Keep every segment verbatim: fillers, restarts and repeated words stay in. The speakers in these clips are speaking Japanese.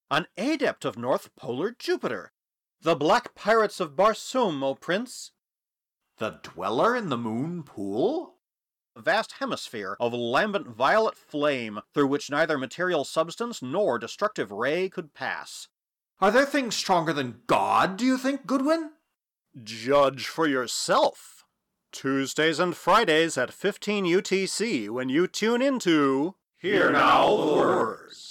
an adept of North Polar Jupiter. The Black Pirates of Barsoom, O Prince. The dweller in the moon pool? A vast hemisphere of lambent violet flame through which neither material substance nor destructive ray could pass. Are there things stronger than God, do you think, Goodwin? Judge for yourself. Tuesdays and Fridays at fifteen U T C when you tune into Hear Now the Words.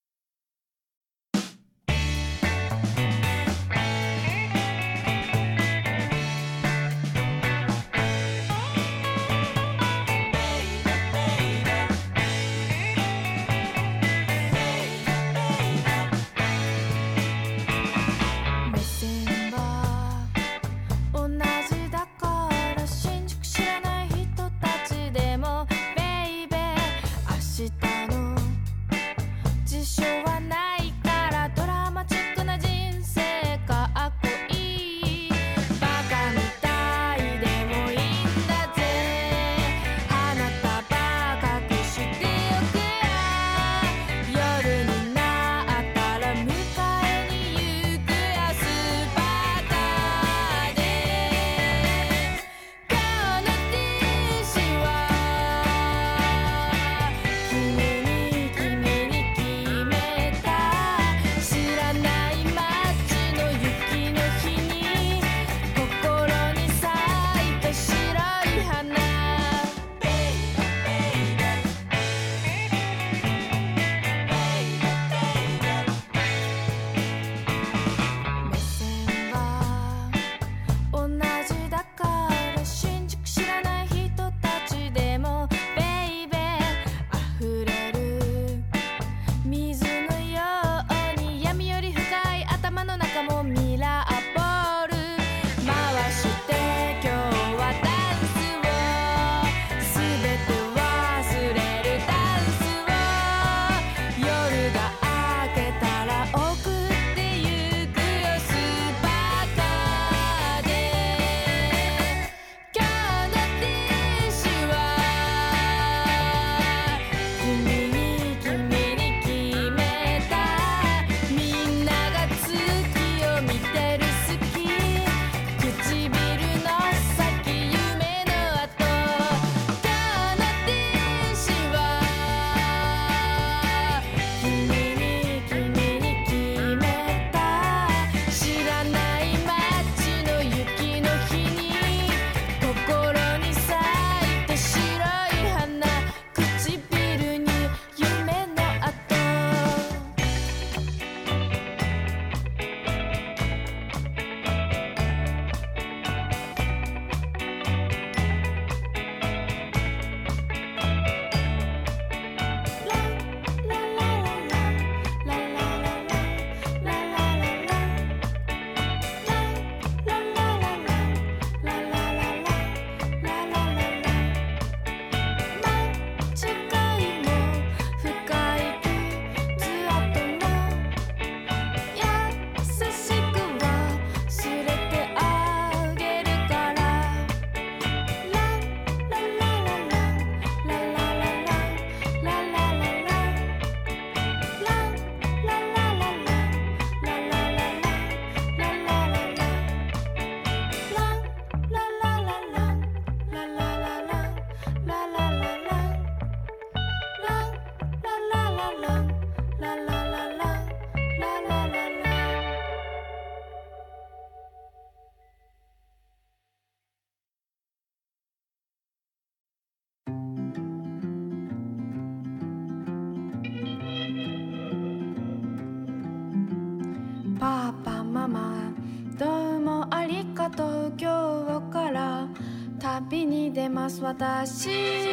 パパママどうもありがとう。今日から旅に出ます私。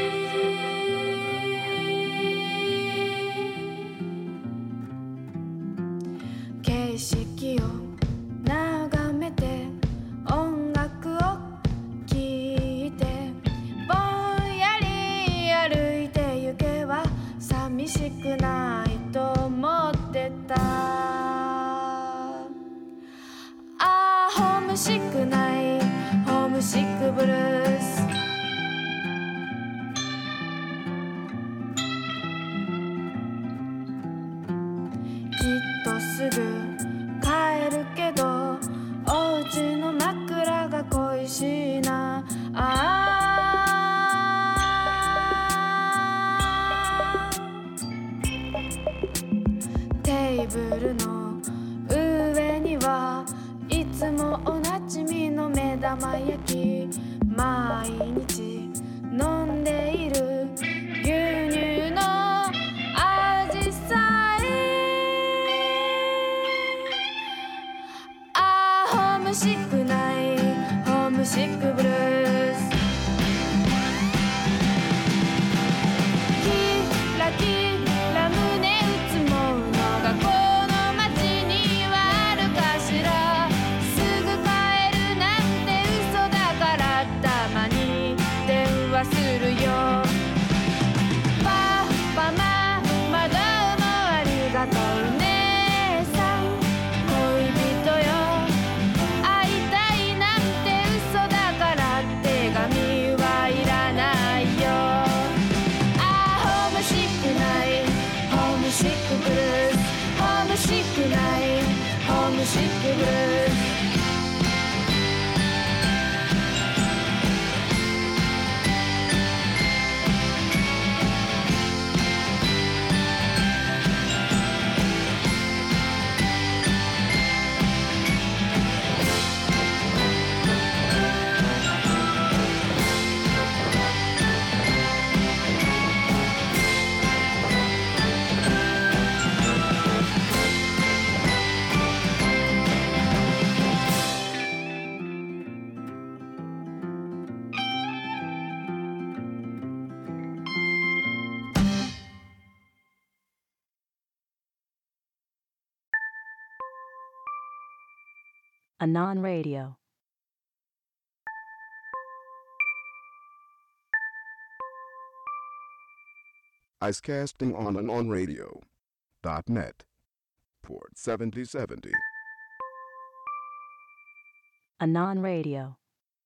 景色を眺めて音楽を聴いてぼんやり歩いて行けば寂しくないと思ってた。あーホームシックないホームシックブルース。 たい焼き毎日飲んでいる牛乳の味さえああホームシックないホームシックブルースキラキラ胸打つものがこの街にはあるかしらすぐ帰るなんて嘘だからたまに電話するよパパママどうもありがとう姉さん恋人よ会いたいなんて嘘だから手紙はいらないよああホームシックないホームシックブルースホームシックないホームシックブルース Anon Radio. Icecasting on Anon Radio dot net. Port seventy seventy. Anon Radio.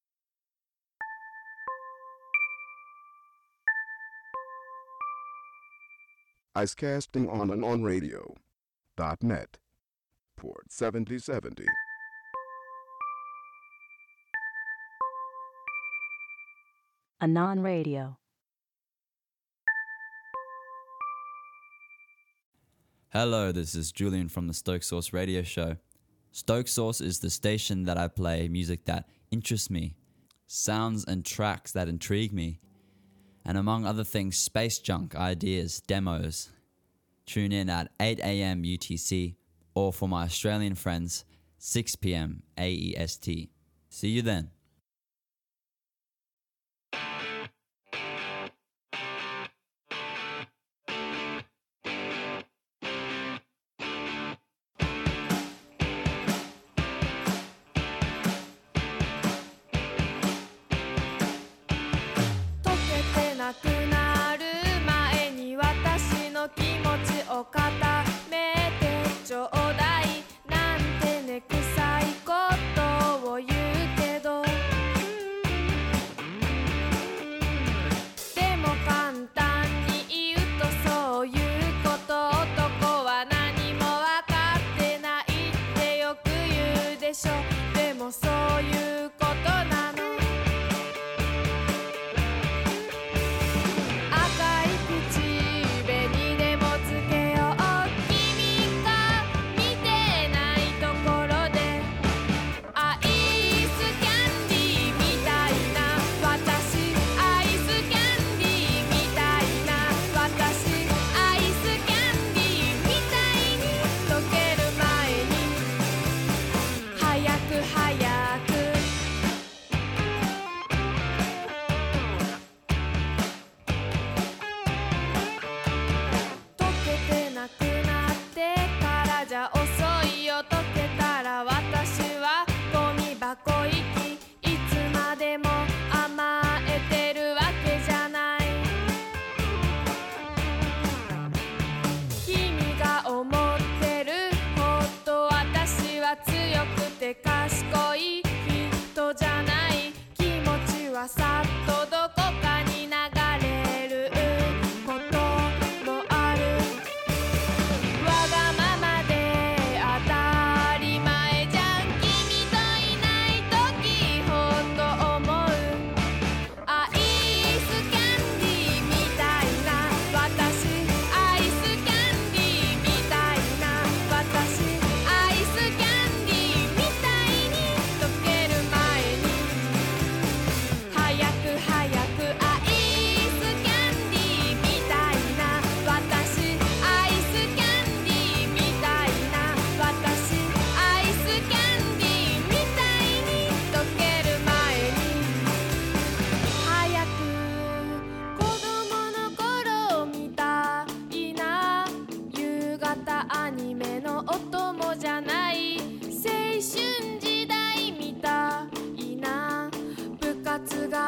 Icecasting on Anon Radio dot net. Port seventy seventy. Anon Radio. Hello, this is Julian from the Stoke Source radio show. Stoke Source is the station that I play music that interests me, sounds and tracks that intrigue me, and among other things, space junk, ideas, demos. Tune in at eight a.m. U T C, or for my Australian friends, six p.m. A E S T. See you then.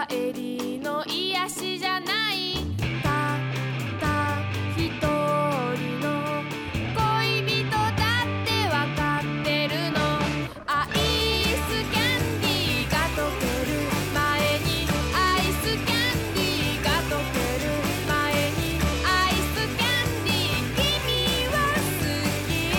帰りの癒しじゃないたった一人の恋人だってわかってるのアイスキャンディーが溶ける前にアイスキャンディーが溶ける前にアイスキャンディー君は好き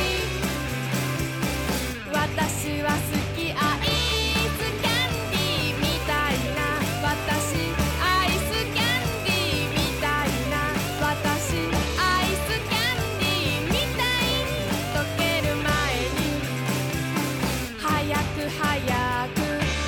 私は好きアイスキャンディーみたいな私アイスキャンディーみたいな私アイスキャンディーみたいに溶ける前に早く早く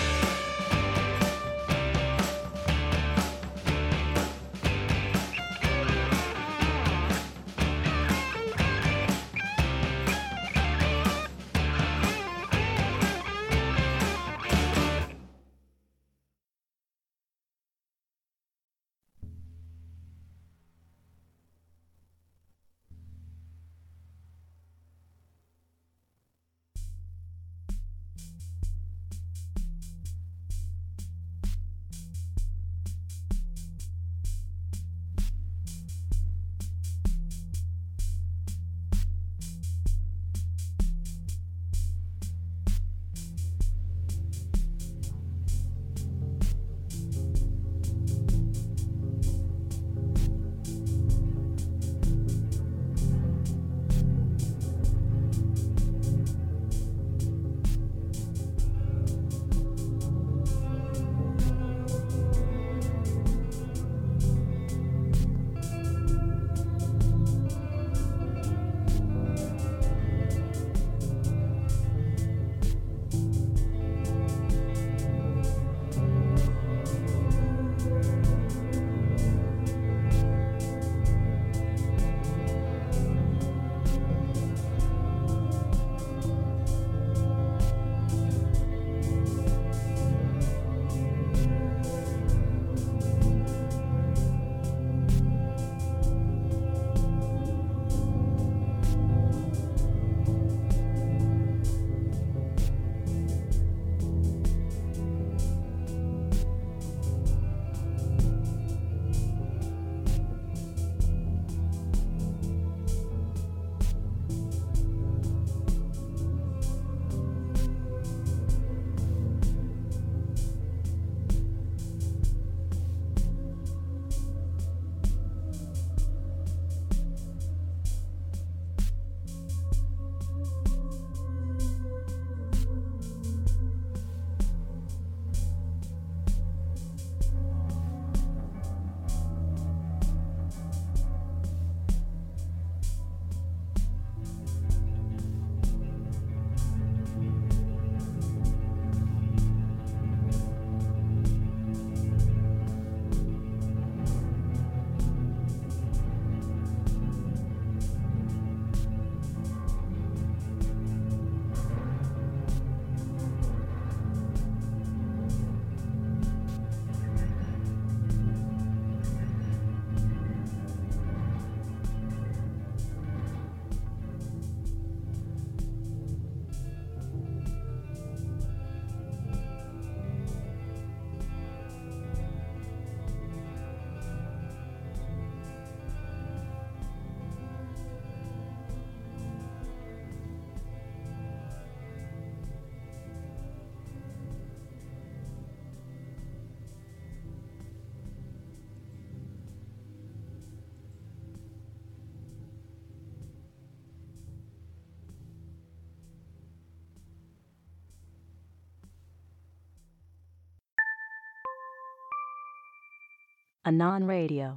Anon Radio.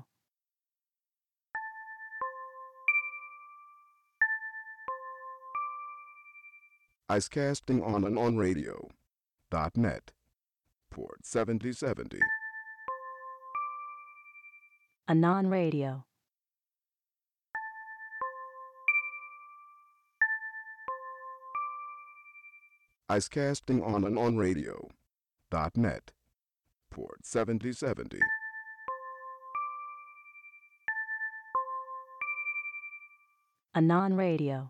Icecasting on and on radio dot net. Port seventy seventy. Anon Radio. Icecasting on and on radio dot net. Port seventy seventy. Anon Radio.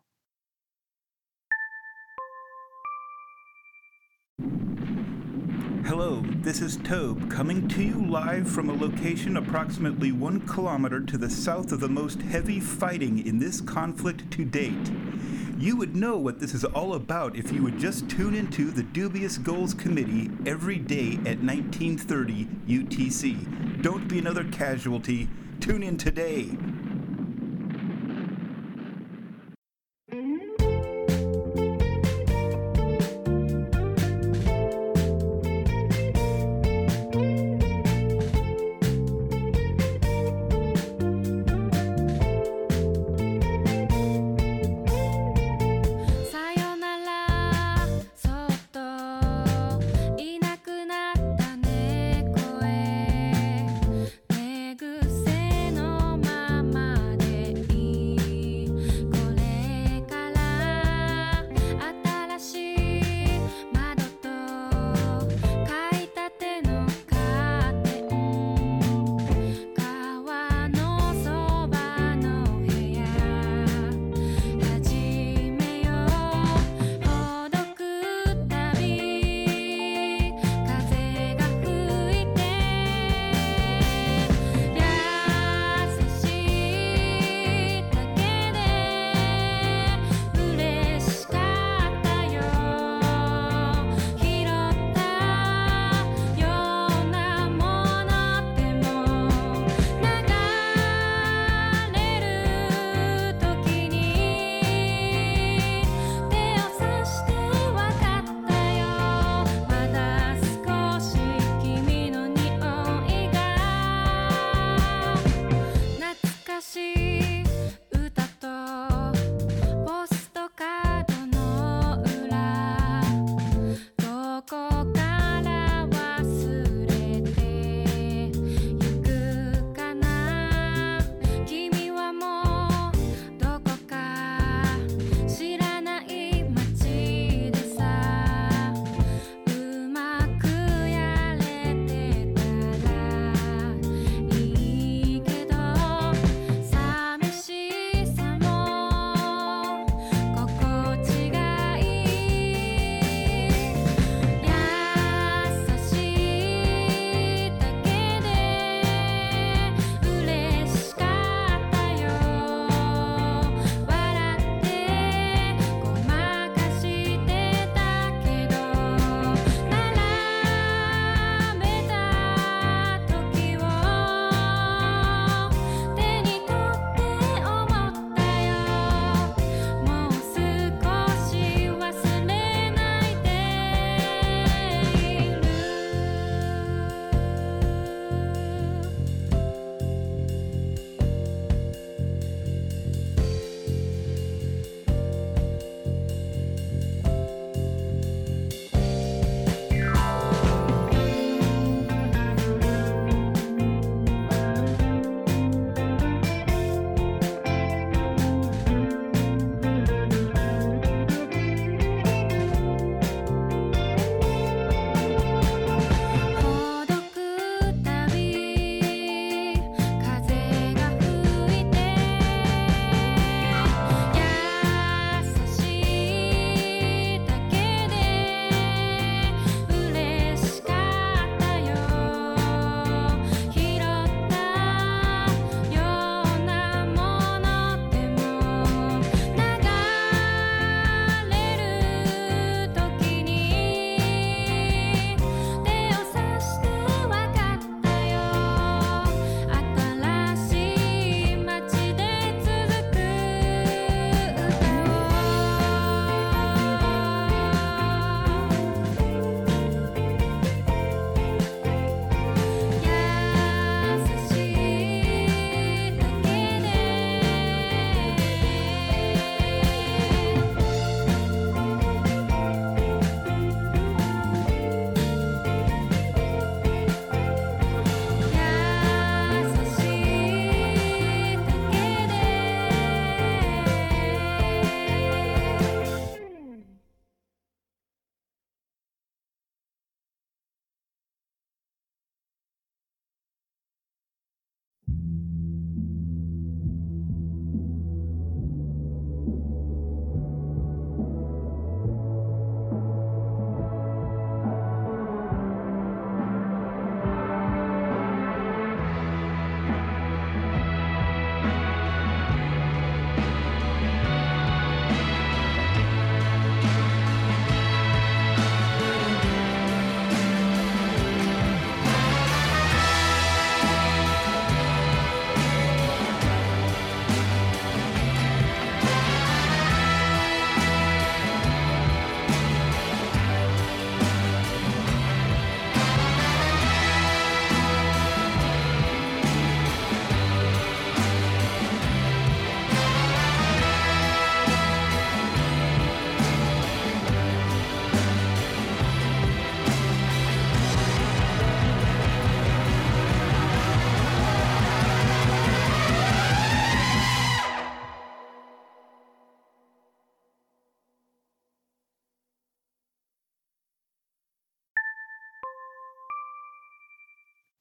Hello, this is Tobe coming to you live from a location approximately one kilometer to the south of the most heavy fighting in this conflict to date. You would know what this is all about if you would just tune into the Dubious Goals Committee every day at nineteen thirty U T C. Don't be another casualty. Tune in today.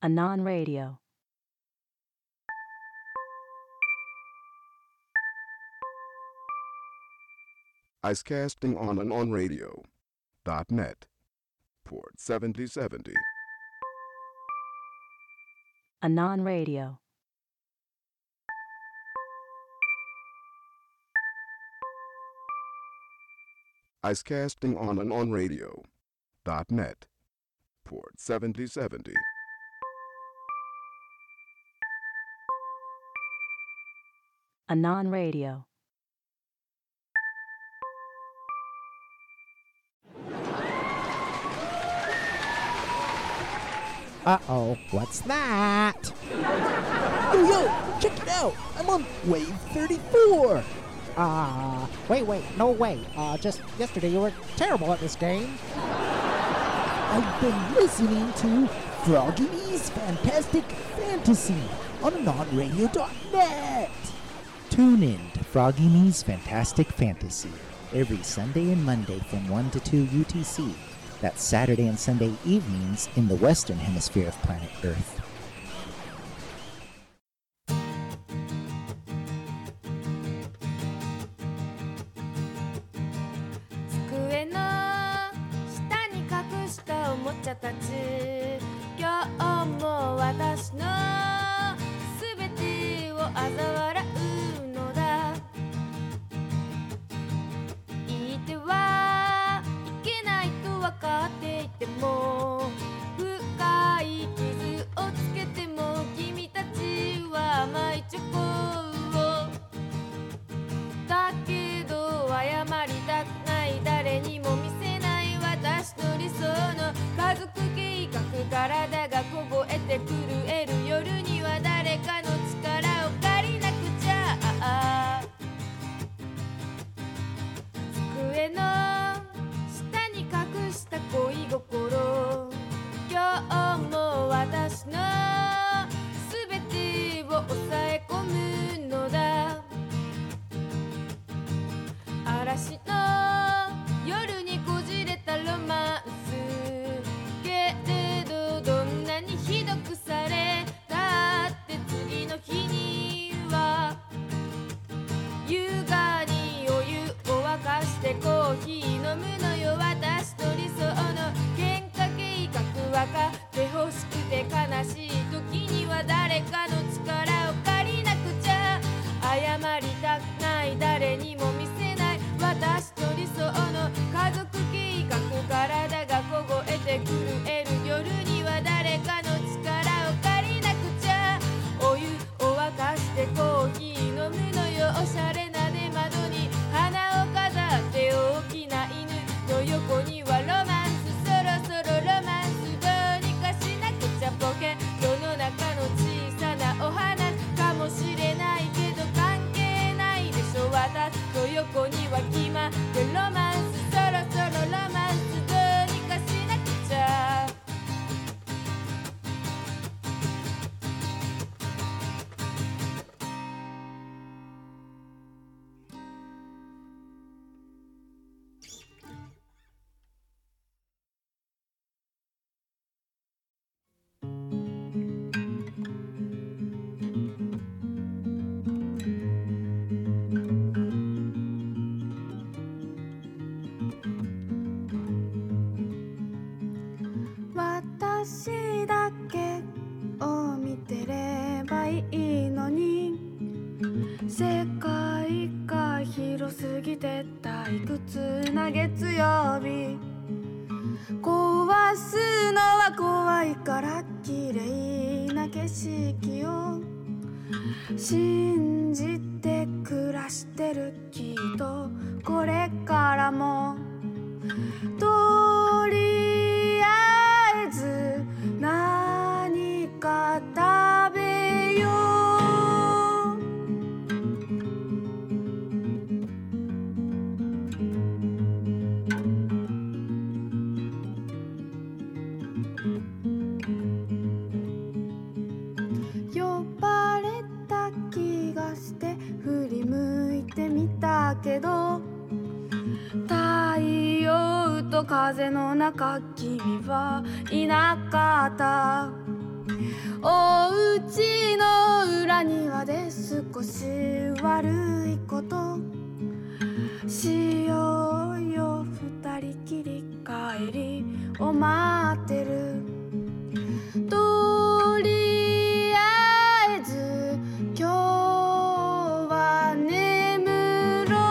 Anon Radio. Icecasting on and on radio dot net. Port seventy seventy. Anon Radio. Icecasting on and on radio dot net. Port seventy seventy. Anon Radio. Uh-oh, what's that? Yo, yo, check it out! I'm on wave thirty-four! Ah, uh, wait, wait, no way. Uh, just yesterday you were terrible at this game. I've been listening to Froggy Me's Fantastic Fantasy on anon radio dot net. Tune in to Froggy Me's Fantastic Fantasy every Sunday and Monday from one to two U T C. That's Saturday and Sunday evenings in the western hemisphere of planet Earth. 中庭で少し悪いことしようよ二人きり帰りを待ってるとりあえず今日は眠ろ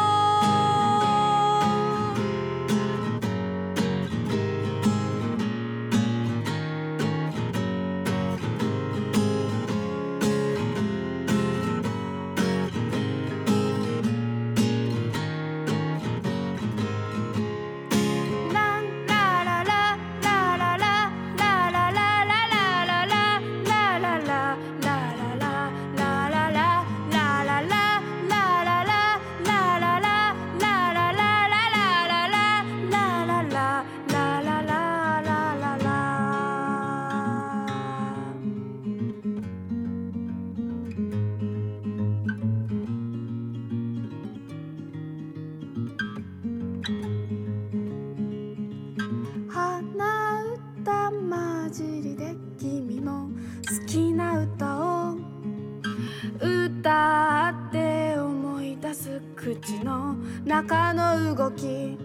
口の中の動き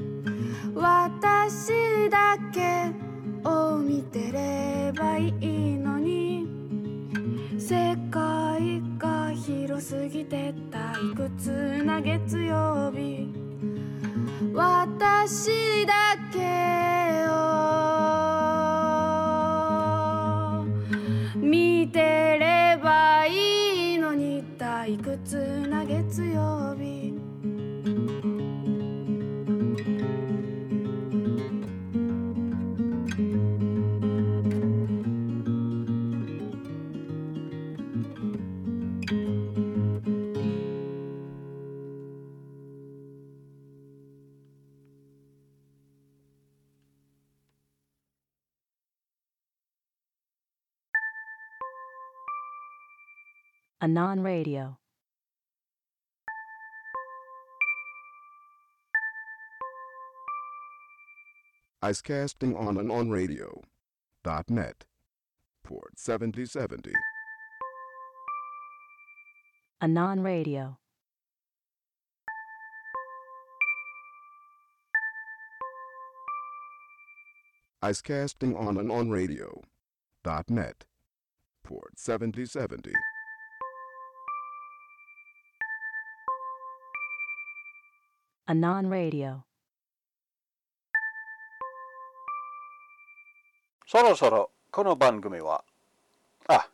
私だけを見てればいいのに世界が広すぎて退屈な月曜日私だけを見てればいいのに退屈な月曜日 Anon Radio. Icecasting on and on radio dot net. Port seventy seventy. Anon Radio. Icecasting on and on radio dot net. Port seventy seventy. Anon Radio. そろそろこの番組はあ